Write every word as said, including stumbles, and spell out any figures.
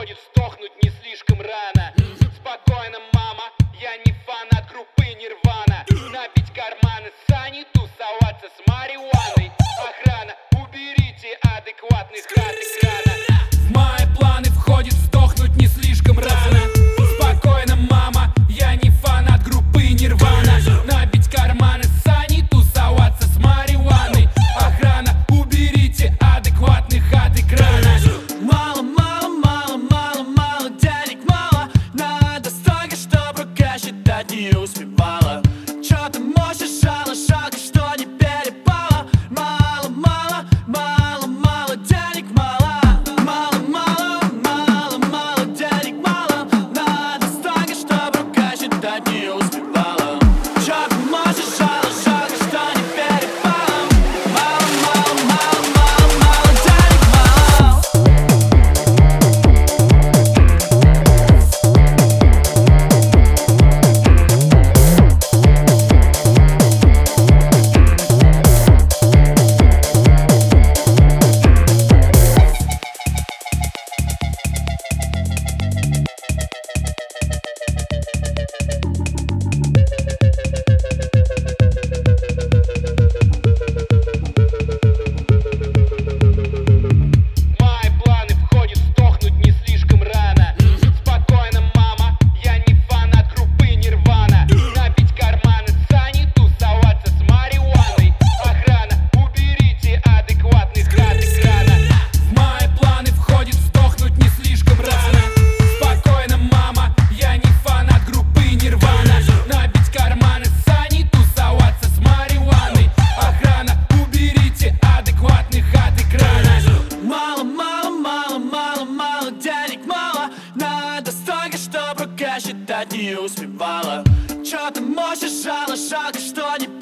входит, сдохнуть не слишком рано. Спокойно, мама, я не фанат группы Нирвана. Набить карманы сани, тусоваться с марихуаной. Охрана, уберите адекватных от экрана. В мои планы входит, сдохнуть не слишком рано. Спокойно, мама, я не фанат группы Нирвана. Набить карманы сани, тусоваться с марихуаной. Охрана, уберите адекватных от экрана. Мало, мало, мало, мало, мало денег, мало. Надо столько, чтоб рука считать не успевала. Чё ты можешь, жало, жалко, что не перепало. Мало, мало, мало, мало денег, мало. Мало, мало, мало, мало денег, мало. Надо столько, чтоб рука считать не успевала. Чё ты можешь, жало, жалко, что не перепало. Мало, мало, мало, мало, мало денег, мало. Мои планы входит, сдохнуть не слишком рано. Спокойно, мама, я не фанат группы Нирвана. Набить карманы сани, тусоваться с марихуаной. Охрана, уберите адекватных от экрана. В мои планы входит, сдохнуть не слишком рано. Спокойно, мама, я не фанат группы Нирвана. Набить карманы сани, тусоваться с марихуаной. Охрана, уберите адекватных от экрана. Мало, мало, мало, мало, мало денег, мало. Надо столько, чтоб рука считать не успевала. Чё ты можешь, жало, жалко, что не